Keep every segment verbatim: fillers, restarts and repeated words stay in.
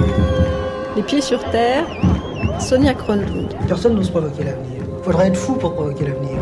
Les pieds sur terre, Sonia Kronlund. Personne n'ose provoquer l'avenir. Il faudrait être fou pour provoquer l'avenir.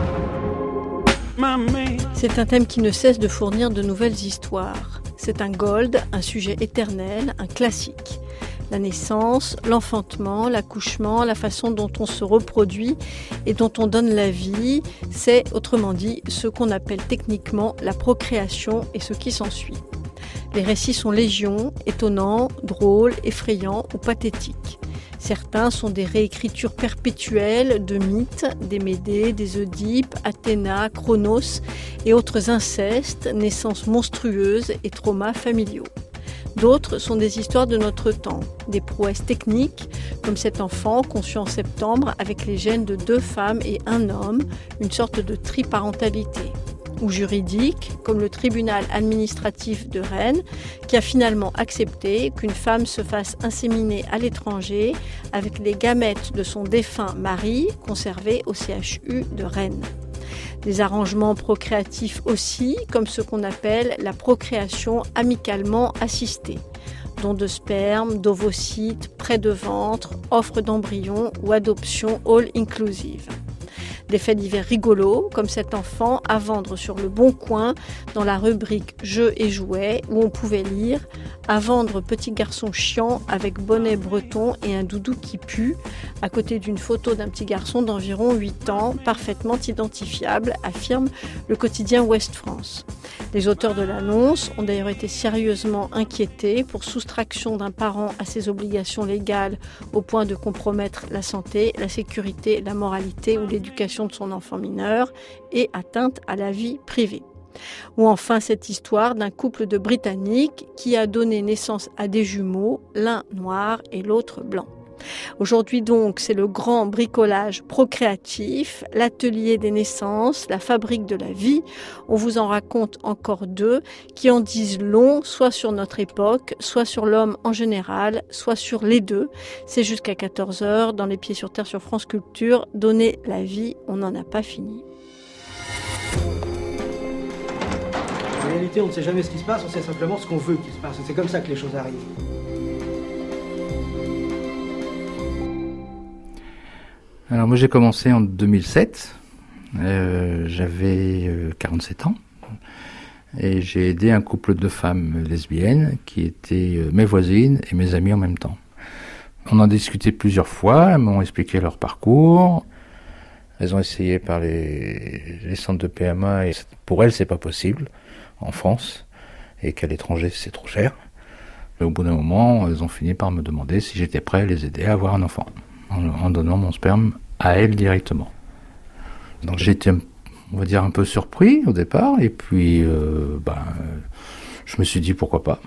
C'est un thème qui ne cesse de fournir de nouvelles histoires. C'est un gold, un sujet éternel, un classique. La naissance, l'enfantement, l'accouchement, la façon dont on se reproduit et dont on donne la vie, c'est, autrement dit, ce qu'on appelle techniquement la procréation et ce qui s'ensuit. Les récits sont légion, étonnants, drôles, effrayants ou pathétiques. Certains sont des réécritures perpétuelles de mythes, des Médées, des Oedipe, Athéna, Chronos et autres incestes, naissances monstrueuses et traumas familiaux. D'autres sont des histoires de notre temps, des prouesses techniques, comme cet enfant conçu en septembre avec les gènes de deux femmes et un homme, une sorte de triparentalité. Ou juridiques, comme le tribunal administratif de Rennes, qui a finalement accepté qu'une femme se fasse inséminer à l'étranger avec les gamètes de son défunt mari conservés au C H U de Rennes. Des arrangements procréatifs aussi, comme ce qu'on appelle la procréation amicalement assistée. Don de sperme, d'ovocytes, prêt de ventre, offre d'embryons ou adoption all inclusive. Des faits divers rigolos, comme cet enfant à vendre sur le Bon Coin dans la rubrique Jeux et jouets, où on pouvait lire « À vendre petit garçon chiant avec bonnet breton et un doudou qui pue », à côté d'une photo d'un petit garçon d'environ huit ans, parfaitement identifiable, affirme le quotidien Ouest France. Les auteurs de l'annonce ont d'ailleurs été sérieusement inquiétés pour soustraction d'un parent à ses obligations légales au point de compromettre la santé, la sécurité, la moralité ou l'éducation de son enfant mineur et atteinte à la vie privée. Ou enfin cette histoire d'un couple de Britanniques qui a donné naissance à des jumeaux, l'un noir et l'autre blanc. Aujourd'hui donc, c'est le grand bricolage procréatif, l'atelier des naissances, la fabrique de la vie. On vous en raconte encore deux qui en disent long, soit sur notre époque, soit sur l'homme en général, soit sur les deux. C'est jusqu'à quatorze heures dans Les Pieds sur Terre sur France Culture. Donner la vie, on n'en a pas fini. En réalité, on ne sait jamais ce qui se passe, on sait simplement ce qu'on veut qu'il se passe. C'est comme ça que les choses arrivent. Alors moi j'ai commencé en deux mille sept, euh, j'avais euh, quarante-sept ans et j'ai aidé un couple de femmes lesbiennes qui étaient euh, mes voisines et mes amies en même temps. On en a discuté plusieurs fois, elles m'ont expliqué leur parcours, elles ont essayé par les, les centres de P M A et pour elles c'est pas possible en France et qu'à l'étranger c'est trop cher. Mais au bout d'un moment elles ont fini par me demander si j'étais prêt à les aider à avoir un enfant. En donnant mon sperme à elle directement. Donc j'étais, on va dire, un peu surpris au départ, et puis euh, ben, je me suis dit pourquoi pas.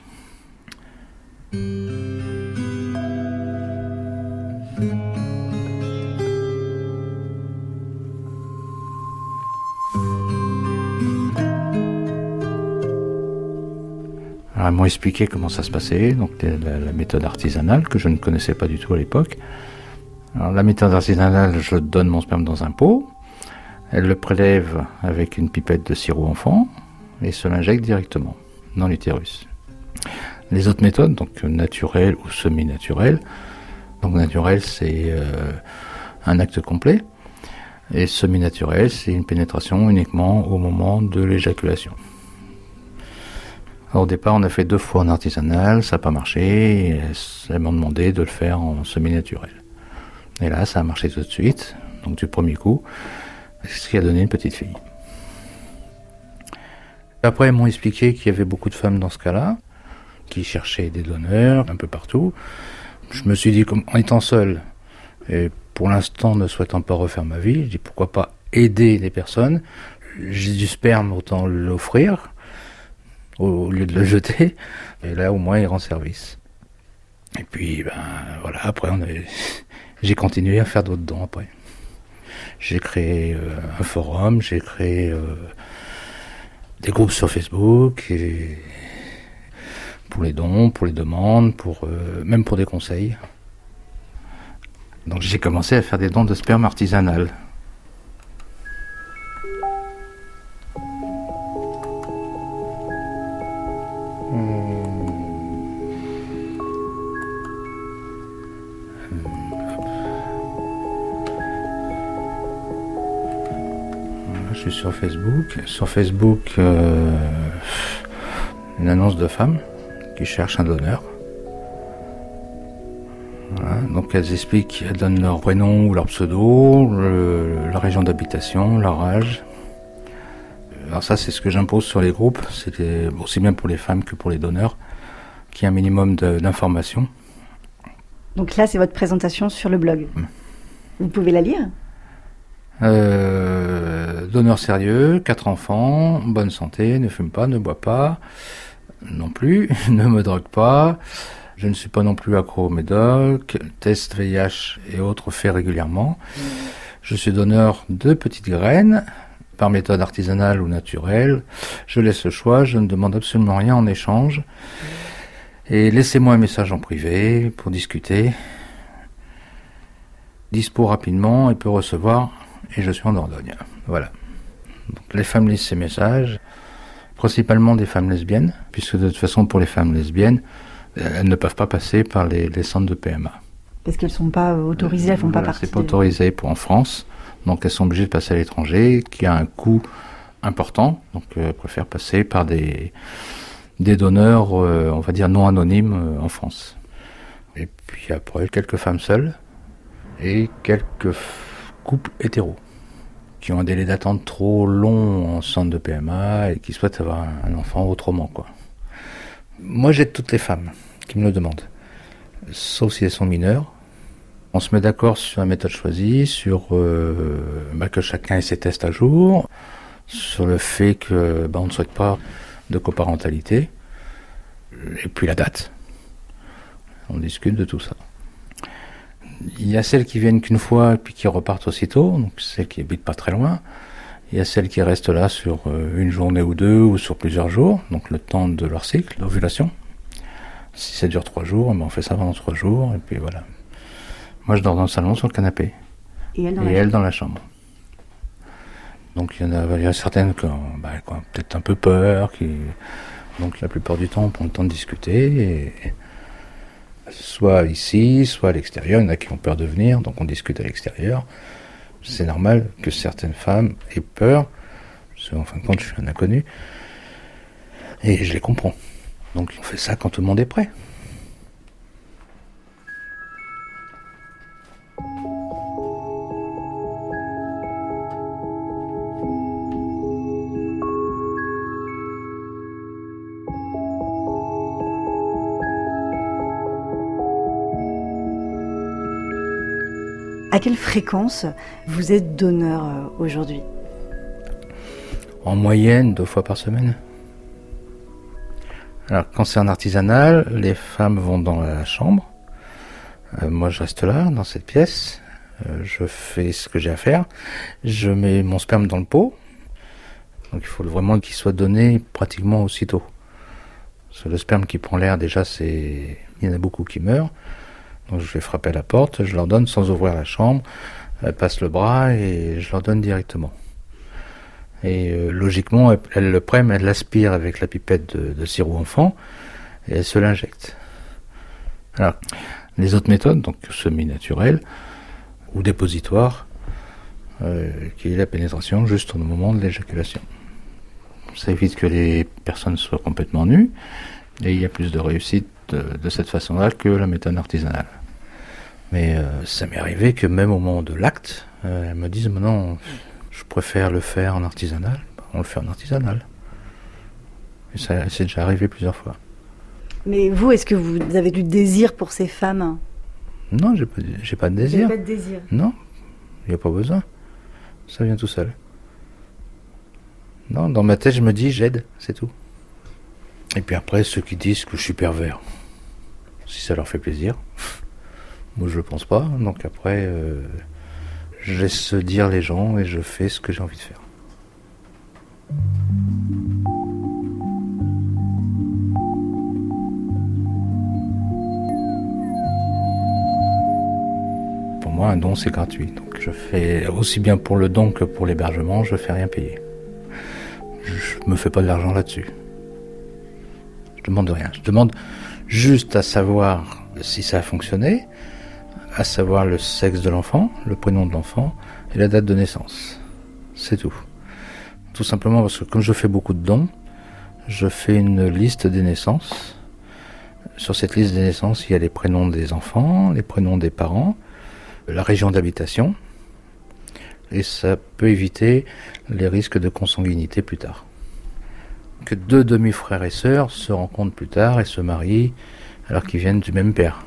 Alors, ils m'ont expliqué comment ça se passait, donc la, la méthode artisanale que je ne connaissais pas du tout à l'époque. Alors, la méthode artisanale, je donne mon sperme dans un pot, elle le prélève avec une pipette de sirop enfant et se l'injecte directement dans l'utérus. Les autres méthodes, donc naturelles ou semi-naturelles, donc naturel c'est euh, un acte complet et semi-naturel c'est une pénétration uniquement au moment de l'éjaculation. Alors, au départ on a fait deux fois en artisanal, ça n'a pas marché, et elles m'ont demandé de le faire en semi-naturel. Et là, ça a marché tout de suite, donc du premier coup, ce qui a donné une petite fille. Après, ils m'ont expliqué qu'il y avait beaucoup de femmes dans ce cas-là, qui cherchaient des donneurs un peu partout. Je me suis dit, comme, en étant seul, et pour l'instant ne souhaitant pas refaire ma vie, je dis pourquoi pas aider des personnes. J'ai du sperme, autant l'offrir, au lieu de le jeter, et là au moins il rend service. Et puis, ben voilà, après on avait... j'ai continué à faire d'autres dons après. J'ai créé euh, un forum, j'ai créé euh, des groupes sur Facebook, et pour les dons, pour les demandes, pour, euh, même pour des conseils. Donc j'ai commencé à faire des dons de sperme artisanal. suis sur Facebook. Sur Facebook, euh, une annonce de femmes qui cherchent un donneur. Voilà, donc elles expliquent, elles donnent leur prénom ou leur pseudo, le, leur région d'habitation, leur âge. Alors ça, c'est ce que j'impose sur les groupes, c'est aussi bien pour les femmes que pour les donneurs, qu'il y ait un minimum de, d'informations. Donc là, c'est votre présentation sur le blog. Mmh. Vous pouvez la lire ? euh, Donneur sérieux, quatre enfants, bonne santé, ne fume pas, ne boit pas, non plus, ne me drogue pas. Je ne suis pas non plus accro au médoc, test V I H et autres faits régulièrement. Mmh. Je suis donneur de petites graines, par méthode artisanale ou naturelle. Je laisse le choix, je ne demande absolument rien en échange. Mmh. Et laissez-moi un message en privé pour discuter. Dispo rapidement et peut recevoir, et je suis en Dordogne. Voilà. Donc, les femmes lisent ces messages, principalement des femmes lesbiennes, puisque de toute façon pour les femmes lesbiennes, elles ne peuvent pas passer par les, les centres de P M A. Parce qu'elles ne sont pas autorisées, elles ne font voilà, pas partie. C'est pas autorisé pour en France, donc elles sont obligées de passer à l'étranger, qui a un coût important, donc euh, elles préfèrent passer par des, des donneurs, euh, on va dire non anonymes euh, en France. Et puis après, quelques femmes seules et quelques f- couples hétéros qui ont un délai d'attente trop long en centre de P M A et qui souhaitent avoir un, un enfant autrement, quoi. Moi, j'aide toutes les femmes qui me le demandent, sauf si elles sont mineures. On se met d'accord sur la méthode choisie, sur euh, bah, que chacun ait ses tests à jour, sur le fait que bah, on ne souhaite pas de coparentalité, et puis la date. On discute de tout ça. Il y a celles qui viennent qu'une fois et puis qui repartent aussitôt, donc celles qui habitent pas très loin. Il y a celles qui restent là sur une journée ou deux ou sur plusieurs jours, donc le temps de leur cycle d'ovulation. Si ça dure trois jours, on fait ça pendant trois jours, et puis voilà. Moi, je dors dans le salon sur le canapé, et elle dans, et la, elle dans la chambre. Donc il y en a, il y a certaines qui ont bah, quoi, peut-être un peu peur, qui... donc la plupart du temps, on prend le temps de discuter, et... soit ici, soit à l'extérieur. Il y en a qui ont peur de venir, donc on discute à l'extérieur. C'est normal que certaines femmes aient peur, parce qu'en fin de compte, je suis un inconnu, et je les comprends. Donc on fait ça quand tout le monde est prêt. À quelle fréquence vous êtes donneur euh, aujourd'hui ? En moyenne, deux fois par semaine. Alors, quand c'est en artisanal, les femmes vont dans la chambre. Euh, moi, je reste là, dans cette pièce. Euh, je fais ce que j'ai à faire. Je mets mon sperme dans le pot. Donc, il faut vraiment qu'il soit donné pratiquement aussitôt. Parce que le sperme qui prend l'air, déjà, c'est... il y en a beaucoup qui meurent. Donc je vais frapper à la porte, je leur donne sans ouvrir la chambre, elles passent le bras et je leur donne directement. Et euh, logiquement, elles, elles le prennent, elles l'aspirent avec la pipette de, de sirop enfant et elles se l'injectent. Alors, les autres méthodes, donc semi-naturelles ou dépositoires, euh, qui est la pénétration juste au moment de l'éjaculation. Ça évite que les personnes soient complètement nues et il y a plus de réussite De, de cette façon-là que la méthode artisanale. Mais euh, ça m'est arrivé que même au moment de l'acte, euh, elles me disent « non, je préfère le faire en artisanal ». On le fait en artisanal. Et ça, c'est déjà arrivé plusieurs fois. Mais vous, est-ce que vous avez du désir pour ces femmes ? Non, j'ai pas, j'ai pas de désir. Vous n'avez pas de désir ? Non, il n'y a pas besoin. Ça vient tout seul. Non, dans ma tête, je me dis « j'aide », c'est tout. Et puis après, ceux qui disent que je suis pervers, si ça leur fait plaisir, moi je le pense pas, donc après, euh, je laisse dire les gens et je fais ce que j'ai envie de faire. Pour moi, un don c'est gratuit, donc je fais aussi bien pour le don que pour l'hébergement, je fais rien payer. Je me fais pas de l'argent là-dessus. Je demande rien. Je demande juste à savoir si ça a fonctionné, à savoir le sexe de l'enfant, le prénom de l'enfant et la date de naissance. C'est tout. Tout simplement parce que comme je fais beaucoup de dons, je fais une liste des naissances. Sur cette liste des naissances, il y a les prénoms des enfants, les prénoms des parents, la région d'habitation, et ça peut éviter les risques de consanguinité plus tard. Que deux demi-frères et sœurs se rencontrent plus tard et se marient alors qu'ils viennent du même père.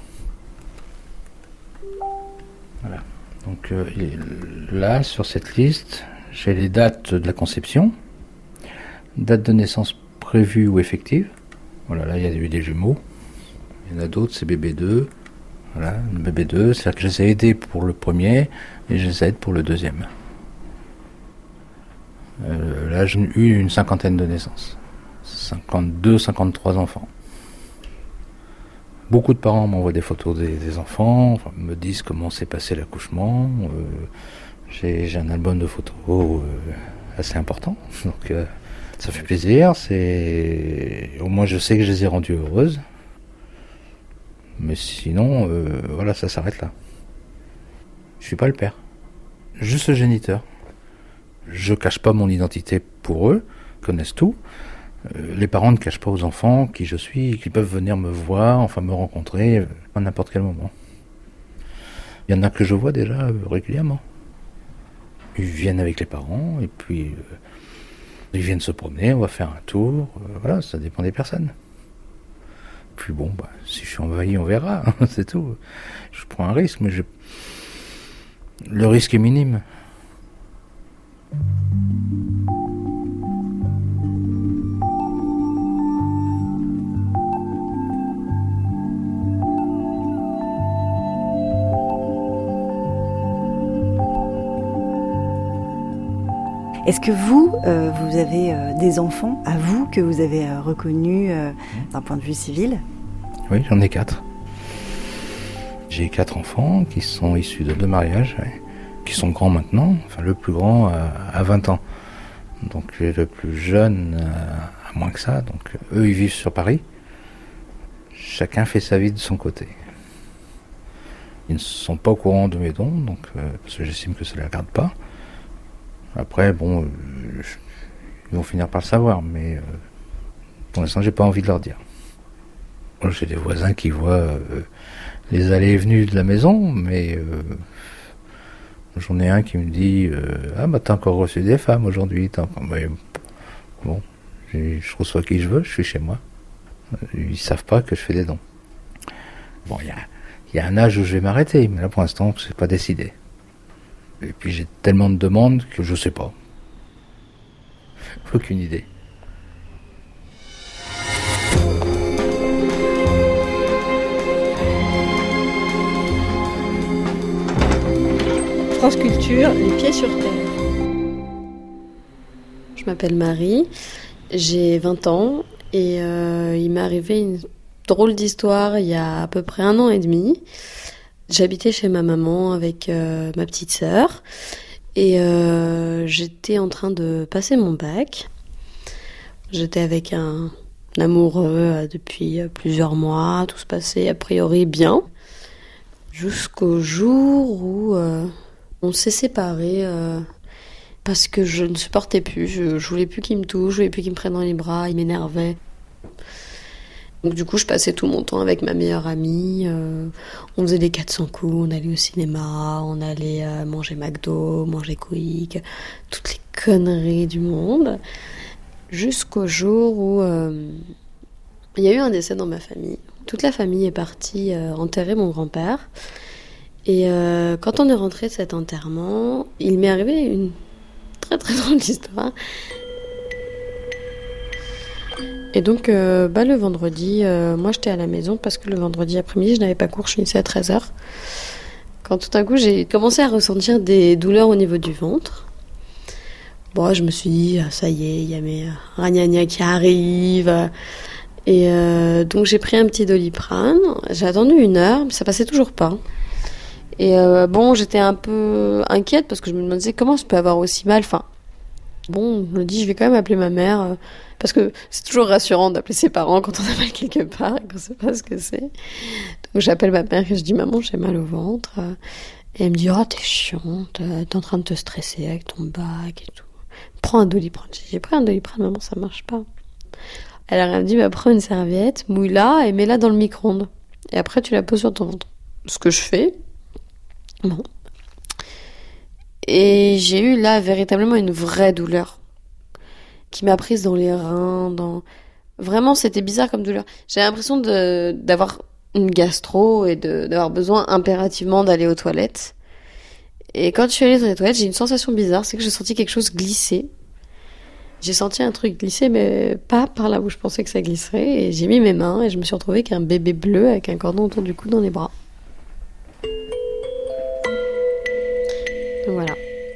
Voilà. Donc euh, là, sur cette liste, j'ai les dates de la conception, date de naissance prévue ou effective. Voilà, là il y a eu des jumeaux. Il y en a d'autres, c'est bébé deux. Voilà, le bébé deux, c'est-à-dire que je les ai aidés pour le premier et je les aide pour le deuxième. Euh, là, j'ai eu une cinquantaine de naissances. cinquante-deux, cinquante-trois enfants. Beaucoup de parents m'envoient des photos des, des enfants, enfin, me disent comment s'est passé l'accouchement. Euh, j'ai, j'ai un album de photos euh, assez important, donc euh, ça fait plaisir. C'est... Au moins je sais que je les ai rendues heureuses. Mais sinon, euh, voilà, ça s'arrête là. Je suis pas le père. Juste le géniteur. Je cache pas mon identité pour eux, ils connaissent tout. Euh, les parents ne cachent pas aux enfants qui je suis, qui peuvent venir me voir, enfin me rencontrer euh, à n'importe quel moment. Il y en a que je vois déjà euh, régulièrement. Ils viennent avec les parents et puis euh, ils viennent se promener, on va faire un tour. Euh, voilà, ça dépend des personnes. Puis bon, bah, si je suis envahi, on verra, c'est tout. Je prends un risque, mais je... le risque est minime. Est-ce que vous, euh, vous avez euh, des enfants à vous que vous avez euh, reconnus euh, d'un point de vue civil ? Oui, j'en ai quatre. J'ai quatre enfants qui sont issus de deux mariages, ouais, qui sont grands maintenant. Enfin, le plus grand a, a vingt ans. Donc le plus jeune a, a moins que ça. Donc eux, ils vivent sur Paris. Chacun fait sa vie de son côté. Ils ne sont pas au courant de mes dons, donc, euh, parce que j'estime que ça ne les regarde pas. Après, bon, euh, je, ils vont finir par le savoir, mais euh, pour l'instant, j'ai pas envie de leur dire. Moi, j'ai des voisins qui voient euh, les allées et venues de la maison, mais euh, j'en ai un qui me dit euh, ah bah t'as encore reçu des femmes aujourd'hui. T'as encore... Mais, bon, je reçois qui je veux, je suis chez moi. Ils savent pas que je fais des dons. Bon, il y a, y a un âge où je vais m'arrêter, mais là pour l'instant, c'est pas décidé. Et puis j'ai tellement de demandes que je sais pas. Aucune idée. France Culture, les pieds sur terre. Je m'appelle Marie, j'ai vingt ans et euh, il m'est arrivé une drôle d'histoire il y a à peu près un an et demi. J'habitais chez ma maman avec euh, ma petite sœur et euh, j'étais en train de passer mon bac. J'étais avec un, un amoureux depuis plusieurs mois, tout se passait a priori bien, jusqu'au jour où euh, on s'est séparés euh, parce que je ne supportais plus, je, je voulais plus qu'il me touche, je voulais plus qu'il me prenne dans les bras, il m'énervait. Donc du coup, je passais tout mon temps avec ma meilleure amie. Euh, on faisait des quatre cents coups, on allait au cinéma, on allait euh, manger McDo, manger Quick, toutes les conneries du monde. Jusqu'au jour où euh, il y a eu un décès dans ma famille. Toute la famille est partie euh, enterrer mon grand-père. Et euh, quand on est rentré de cet enterrement, il m'est arrivé une très très drôle histoire. Et donc, euh, bah, le vendredi, euh, moi j'étais à la maison parce que le vendredi après-midi, je n'avais pas cours, je finissais à treize heures. Quand tout d'un coup, j'ai commencé à ressentir des douleurs au niveau du ventre. Bon, je me suis dit, ça y est, il y a mes ragnagnas qui arrivent. Et euh, donc, j'ai pris un petit Doliprane. J'ai attendu une heure, mais ça passait toujours pas. Et euh, bon, j'étais un peu inquiète parce que je me demandais comment je peux avoir aussi mal. Enfin, bon, je me dis, je vais quand même appeler ma mère. Euh, Parce que c'est toujours rassurant d'appeler ses parents quand on a mal quelque part et qu'on ne sait pas ce que c'est. Donc j'appelle ma mère et je dis « Maman, j'ai mal au ventre ». Et elle me dit « Oh, t'es chiante, t'es en train de te stresser avec ton bac et tout ». prends un Doliprane. J'ai pris un Doliprane, maman, ça marche pas. Alors elle me dit, bah, prends une serviette, mouille-la et mets-la dans le micro-ondes. Et après, tu la poses sur ton ventre. Ce que je fais. Bon. Et j'ai eu là véritablement une vraie douleur qui m'a prise dans les reins, dans... Vraiment, c'était bizarre comme douleur. J'avais l'impression de, d'avoir une gastro et de, d'avoir besoin impérativement d'aller aux toilettes. Et quand je suis allée dans les toilettes, j'ai eu une sensation bizarre, c'est que j'ai senti quelque chose glisser. J'ai senti un truc glisser, mais pas par là où je pensais que ça glisserait. Et j'ai mis mes mains et je me suis retrouvée avec un bébé bleu avec un cordon autour du cou dans les bras. Donc voilà.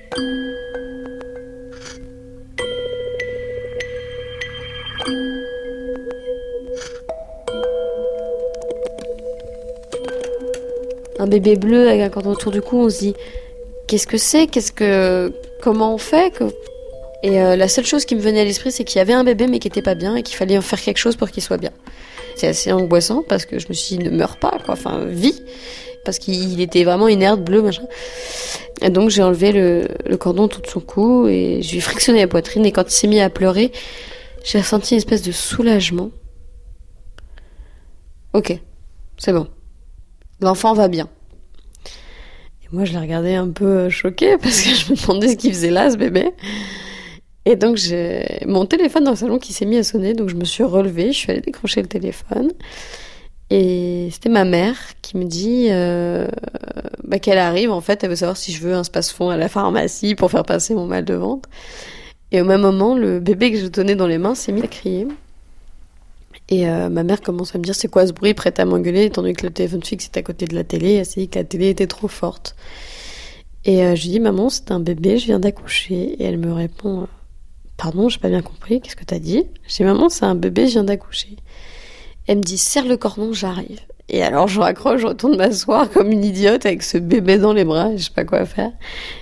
Un bébé bleu avec un cordon autour du cou, on se dit qu'est-ce que c'est, qu'est-ce que, comment on fait que... Et euh, la seule chose qui me venait à l'esprit, c'est qu'il y avait un bébé mais qui était pas bien et qu'il fallait en faire quelque chose pour qu'il soit bien. C'est assez angoissant parce que je me suis dit ne meurs pas, quoi, enfin vis, parce qu'il était vraiment inerte, bleu, machin. Et donc j'ai enlevé le, le cordon tout de son cou et je lui ai frictionné la poitrine et quand il s'est mis à pleurer, j'ai ressenti une espèce de soulagement. Ok, c'est bon. L'enfant va bien. Et moi, je l'ai regardé un peu choquée parce que je me demandais ce qu'il faisait là, ce bébé. Et donc, j'ai mon téléphone dans le salon qui s'est mis à sonner. Donc, je me suis relevée, je suis allée décrocher le téléphone. Et c'était ma mère qui me dit euh, bah, qu'elle arrive. En fait, elle veut savoir si je veux un space-fond à la pharmacie pour faire passer mon mal de ventre. Et au même moment, le bébé que je tenais dans les mains s'est mis à crier. Et euh, ma mère commence à me dire c'est quoi ce bruit, prête à m'engueuler, étant donné que le téléphone fixe est à côté de la télé. Elle s'est dit que la télé était trop forte. Et euh, je lui dis maman, c'est un bébé, je viens d'accoucher. Et elle me répond pardon, j'ai pas bien compris, qu'est-ce que t'as dit? Je dis maman, c'est un bébé, je viens d'accoucher. Elle me dit serre le cordon, j'arrive. Et alors je raccroche, je retourne m'asseoir comme une idiote avec ce bébé dans les bras, je sais pas quoi faire.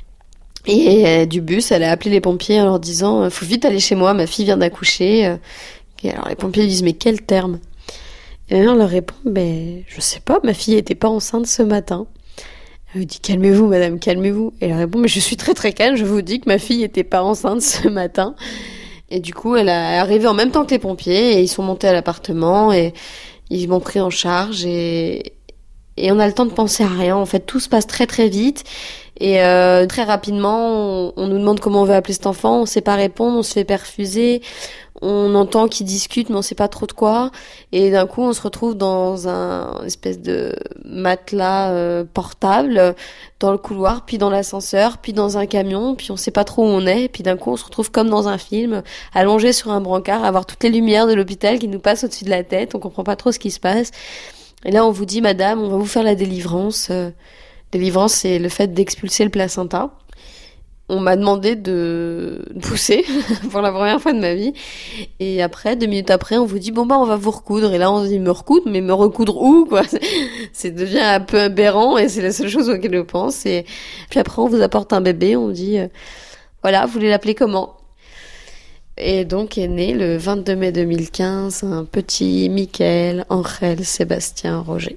Et euh, du bus, elle a appelé les pompiers en leur disant faut vite aller chez moi, ma fille vient d'accoucher. Et alors les pompiers lui disent mais quel terme? Et ma mère leur répond ben je sais pas, ma fille était pas enceinte ce matin. Elle lui dit calmez-vous madame, calmez-vous. Et elle répond mais je suis très très calme, je vous dis que ma fille était pas enceinte ce matin. Et du coup elle est arrivée en même temps que les pompiers et ils sont montés à l'appartement et ils m'ont pris en charge et et on a le temps de penser à rien. En fait tout se passe très très vite. Et euh, très rapidement, on, on nous demande comment on veut appeler cet enfant, on sait pas répondre, on se fait perfuser, on entend qu'ils discutent mais on sait pas trop de quoi. Et d'un coup, on se retrouve dans un espèce de matelas euh, portable dans le couloir, puis dans l'ascenseur, puis dans un camion, puis on sait pas trop où on est. Et puis d'un coup, on se retrouve comme dans un film, allongé sur un brancard, à voir toutes les lumières de l'hôpital qui nous passent au-dessus de la tête. On comprend pas trop ce qui se passe. Et là, on vous dit, madame, on va vous faire la délivrance. Euh, Délivrance, c'est le fait d'expulser le placenta. On m'a demandé de pousser pour la première fois de ma vie. Et après, deux minutes après, on vous dit, bon bah, on va vous recoudre. Et là, on se dit, me recoudre, mais me recoudre où, quoi? C'est devient un peu aberrant et c'est la seule chose auquel je pense. Et puis après, on vous apporte un bébé, on dit, euh, voilà, vous voulez l'appeler comment? Et donc est né le vingt-deux mai deux mille quinze un petit Michael Angel Sébastien Roger.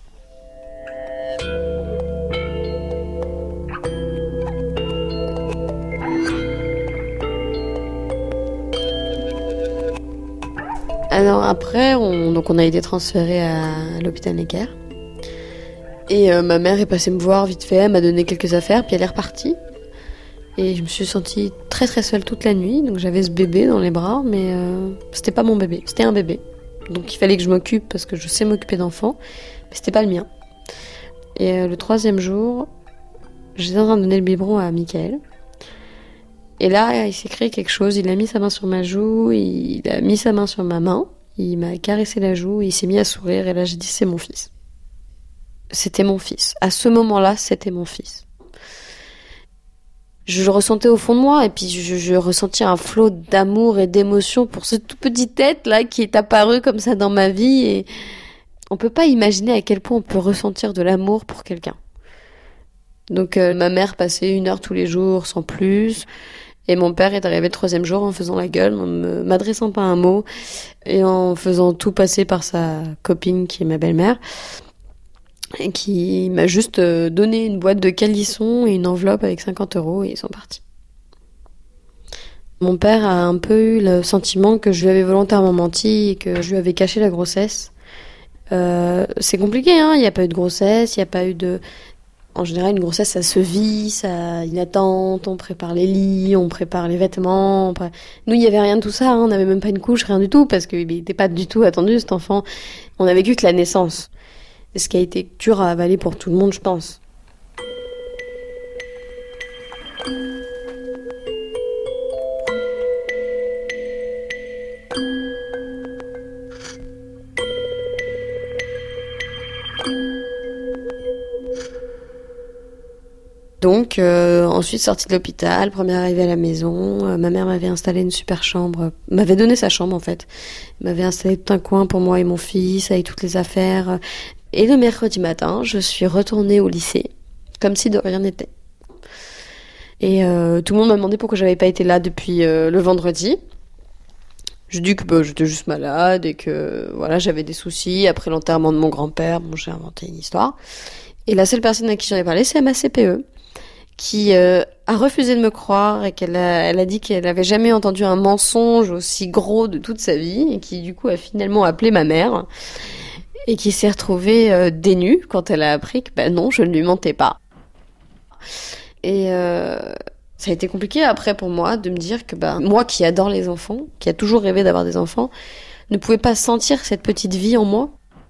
Alors après, on, donc on a été transféré à l'hôpital Necker. Et euh, ma mère est passée me voir vite fait, elle m'a donné quelques affaires, puis elle est repartie. Et je me suis sentie très très seule toute la nuit, donc j'avais ce bébé dans les bras, mais euh, c'était pas mon bébé, c'était un bébé. Donc il fallait que je m'occupe, parce que je sais m'occuper d'enfants, mais c'était pas le mien. Et euh, le troisième jour, j'étais en train de donner le biberon à Michael. Et là, il s'est créé quelque chose, il a mis sa main sur ma joue, il a mis sa main sur ma main, il m'a caressé la joue, il s'est mis à sourire, et là j'ai dit c'est mon fils. C'était mon fils. À ce moment-là, c'était mon fils. Je le ressentais au fond de moi, et puis je, je ressentis un flot d'amour et d'émotion pour ce tout petit être là qui est apparu comme ça dans ma vie, et on peut pas imaginer à quel point on peut ressentir de l'amour pour quelqu'un. Donc euh, ma mère passait une heure tous les jours sans plus. Et mon père est arrivé le troisième jour en faisant la gueule, en ne m'adressant pas un mot, et en faisant tout passer par sa copine qui est ma belle-mère, et qui m'a juste donné une boîte de calissons et une enveloppe avec cinquante euros, et ils sont partis. Mon père a un peu eu le sentiment que je lui avais volontairement menti et que je lui avais caché la grossesse. Euh, c'est compliqué, hein. Il n'y a pas eu de grossesse, il n'y a pas eu de... En général, une grossesse, ça se vit, ça a une attente, on prépare les lits, on prépare les vêtements. Pré... Nous, il n'y avait rien de tout ça, hein. On n'avait même pas une couche, rien du tout, parce qu'il n'était pas du tout attendu, cet enfant. On a vécu que la naissance. Ce qui a été dur à avaler pour tout le monde, je pense. Donc, euh, ensuite, sortie de l'hôpital, première arrivée à la maison, euh, ma mère m'avait installé une super chambre, m'avait donné sa chambre en fait, m'avait installé tout un coin pour moi et mon fils, avec toutes les affaires. Et le mercredi matin, je suis retournée au lycée, comme si de rien n'était. Et euh, tout le monde m'a demandé pourquoi j'avais pas été là depuis euh, le vendredi. Je dis que bah, j'étais juste malade et que voilà, j'avais des soucis après l'enterrement de mon grand-père. Bon, j'ai inventé une histoire. Et la seule personne à qui j'en ai parlé, c'est ma C P E. Qui euh, a refusé de me croire et qu'elle a, elle a dit qu'elle n'avait jamais entendu un mensonge aussi gros de toute sa vie et qui du coup a finalement appelé ma mère et qui s'est retrouvée euh, dénue quand elle a appris que bah non, je ne lui mentais pas. Et euh, ça a été compliqué après pour moi de me dire que bah moi qui adore les enfants, qui a toujours rêvé d'avoir des enfants, ne pouvais pas sentir cette petite vie en moi.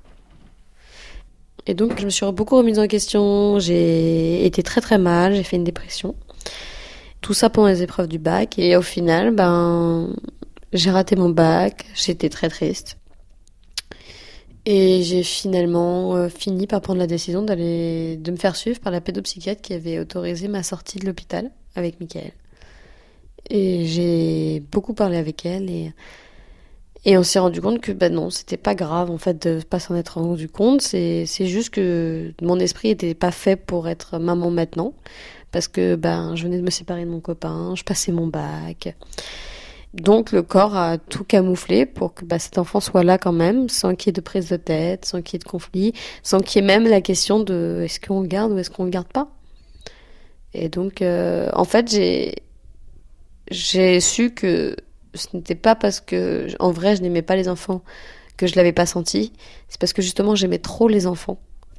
Et donc, je me suis beaucoup remise en question, j'ai été très très mal, j'ai fait une dépression. Tout ça pendant les épreuves du bac. Et au final, ben, j'ai raté mon bac, j'étais très triste. Et j'ai finalement euh, fini par prendre la décision d'aller, de me faire suivre par la pédopsychiatre qui avait autorisé ma sortie de l'hôpital avec Mickaël. Et j'ai beaucoup parlé avec elle et... Et on s'est rendu compte que bah non, c'était pas grave en fait de pas s'en être rendu compte. C'est c'est juste que mon esprit était pas fait pour être maman maintenant, parce que ben je venais de me séparer de mon copain, je passais mon bac. Donc le corps a tout camouflé pour que bah, cet enfant soit là quand même, sans qu'il y ait de prise de tête, sans qu'il y ait de conflit, sans qu'il y ait même la question de est-ce qu'on le garde ou est-ce qu'on le garde pas. Et donc euh, en fait j'ai j'ai su que ce n'était pas parce que, en vrai, je n'aimais pas les enfants que je l'avais pas senti. C'est parce que justement, j'aimais trop les enfants.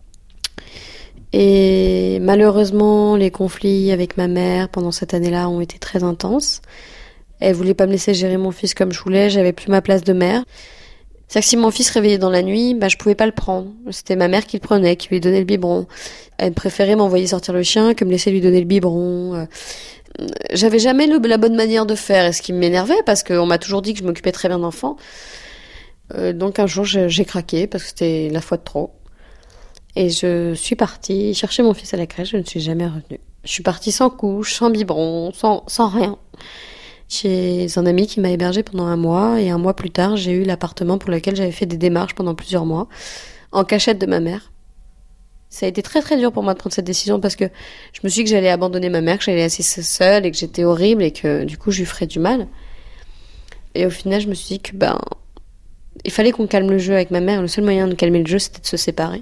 Et malheureusement, les conflits avec ma mère pendant cette année-là ont été très intenses. Elle voulait pas me laisser gérer mon fils comme je voulais. J'avais plus ma place de mère. C'est-à-dire que si mon fils réveillait dans la nuit, bah, je pouvais pas le prendre. C'était ma mère qui le prenait, qui lui donnait le biberon. Elle préférait m'envoyer sortir le chien que me laisser lui donner le biberon. J'avais jamais le, la bonne manière de faire, et ce qui m'énervait parce qu'on m'a toujours dit que je m'occupais très bien d'enfants. Euh, donc un jour j'ai, j'ai craqué parce que c'était la fois de trop. Et je suis partie chercher mon fils à la crèche, je ne suis jamais revenue. Je suis partie sans couche, sans biberon, sans, sans rien. J'ai un ami qui m'a hébergée pendant un mois et un mois plus tard j'ai eu l'appartement pour lequel j'avais fait des démarches pendant plusieurs mois, en cachette de ma mère. Ça a été très très dur pour moi de prendre cette décision parce que je me suis dit que j'allais abandonner ma mère, que j'allais laisser seule et que j'étais horrible et que du coup je lui ferais du mal. Et au final je me suis dit que ben il fallait qu'on calme le jeu avec ma mère. Le seul moyen de calmer le jeu c'était de se séparer.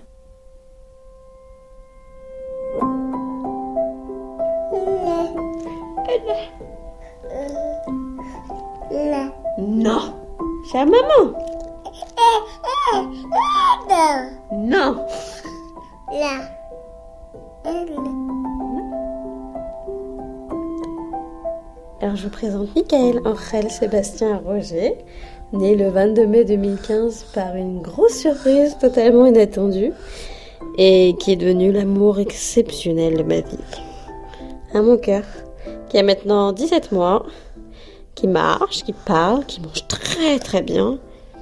Non, chère maman. Non. Alors je vous présente Mickaël Angel Sébastien Roger, né le vingt-deux mai deux mille quinze par une grosse surprise totalement inattendue et qui est devenu l'amour exceptionnel de ma vie. À mon cœur, qui a maintenant dix-sept mois, qui marche, qui parle, qui mange très très bien.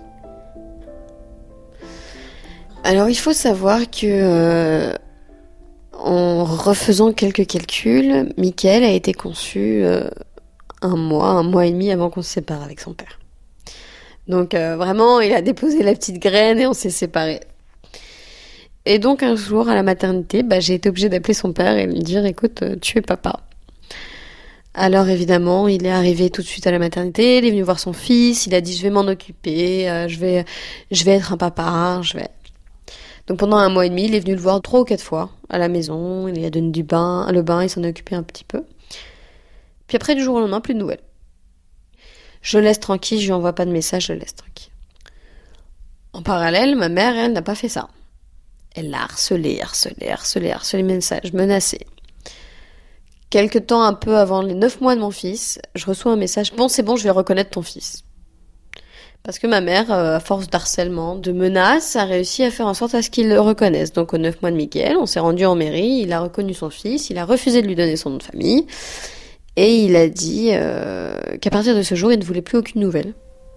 Alors il faut savoir que euh, en refaisant quelques calculs, Mickaël a été conçu euh, un mois, un mois et demi avant qu'on se sépare avec son père. Donc euh, vraiment, il a déposé la petite graine et on s'est séparés. Et donc un jour à la maternité, bah, j'ai été obligée d'appeler son père et lui dire « Écoute, tu es papa ». Alors évidemment, il est arrivé tout de suite à la maternité, il est venu voir son fils, il a dit « Je vais m'en occuper, euh, je vais, je vais être un papa, je vais... » Donc pendant un mois et demi, il est venu le voir trois ou quatre fois à la maison, il lui a donné du bain, le bain, il s'en est occupé un petit peu. Puis après, du jour au lendemain, plus de nouvelles. Je laisse tranquille, je lui envoie pas de message, je laisse tranquille. En parallèle, ma mère, elle, n'a pas fait ça. Elle l'a harcelé, harcelé, harcelé, harcelé, message, menacé. Quelque temps un peu avant les neuf mois de mon fils, je reçois un message « Bon, c'est bon, je vais reconnaître ton fils ». Parce que ma mère, à force d'harcèlement, de menaces, a réussi à faire en sorte à ce qu'il le reconnaisse. Donc, aux neuf mois de Mickaël, on s'est rendu en mairie, il a reconnu son fils, il a refusé de lui donner son nom de famille, et il a dit euh, qu'à partir de ce jour, il ne voulait plus aucune nouvelle.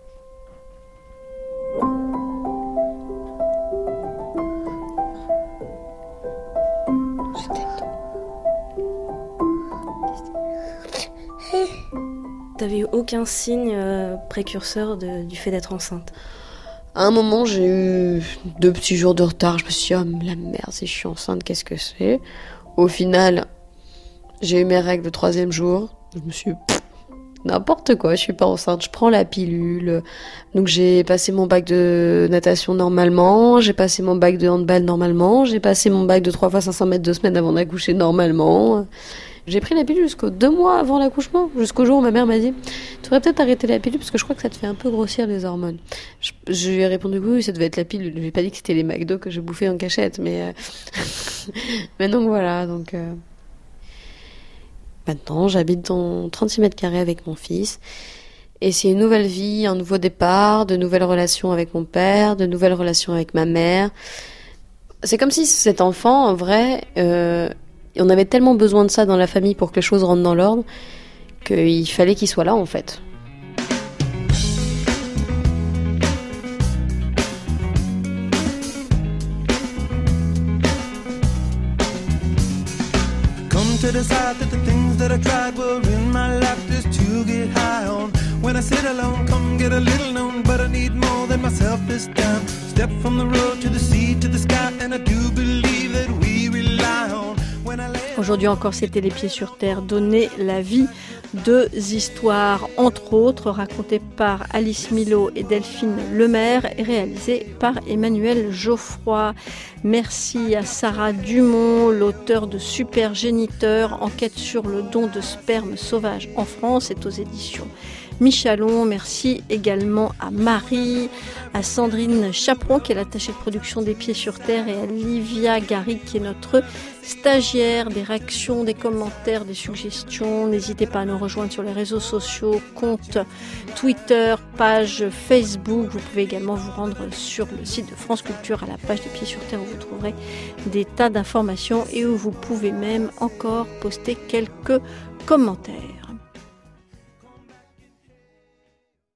T'avais eu aucun signe euh, précurseur de, du fait d'être enceinte? À un moment, j'ai eu deux petits jours de retard. Je me suis dit, oh la merde, si je suis enceinte, qu'est-ce que c'est? Au final, j'ai eu mes règles le troisième jour. Je me suis dit, pff, n'importe quoi, je suis pas enceinte, je prends la pilule. Donc j'ai passé mon bac de natation normalement, j'ai passé mon bac de handball normalement, j'ai passé mon bac de trois fois cinq cents mètres deux semaines avant d'accoucher normalement. J'ai pris la pilule jusqu'aux deux mois avant l'accouchement, jusqu'au jour où ma mère m'a dit « Tu devrais peut-être arrêter la pilule parce que je crois que ça te fait un peu grossir les hormones. » Je, je lui ai répondu « Oui, ça devait être la pilule. » Je lui ai pas dit que c'était les McDo que je bouffais en cachette, mais... Euh... mais donc voilà, donc... Euh... Maintenant, j'habite dans trente-six mètres carrés avec mon fils. Et c'est une nouvelle vie, un nouveau départ, de nouvelles relations avec mon père, de nouvelles relations avec ma mère. C'est comme si cet enfant, en vrai... Euh... on avait tellement besoin de ça dans la famille pour que les choses rentrent dans l'ordre qu'il fallait qu'il soit là en fait. Come to decide that the things that I tried were in my life just to get high on. When I sit alone, come get a little known, but I need more than myself this time. Step from the road to the sea to the sky, and I do believe that we rely on. Aujourd'hui encore, c'était Les Pieds sur Terre, donner la vie. Deux histoires, entre autres, racontées par Alice Milot et Delphine Lemaire et réalisées par Emmanuel Geoffroy. Merci à Sarah Dumont, l'auteur de Supergéniteur, enquête sur le don de sperme sauvage en France, est aux éditions Michalon. Merci également à Marie, à Sandrine Chaperon qui est l'attachée de production des Pieds sur Terre et à Livia Garrigue qui est notre stagiaire. Des réactions, des commentaires, des suggestions, n'hésitez pas à nous rejoindre sur les réseaux sociaux, compte Twitter, page Facebook. Vous pouvez également vous rendre sur le site de France Culture à la page des Pieds sur Terre où vous trouverez des tas d'informations et où vous pouvez même encore poster quelques commentaires.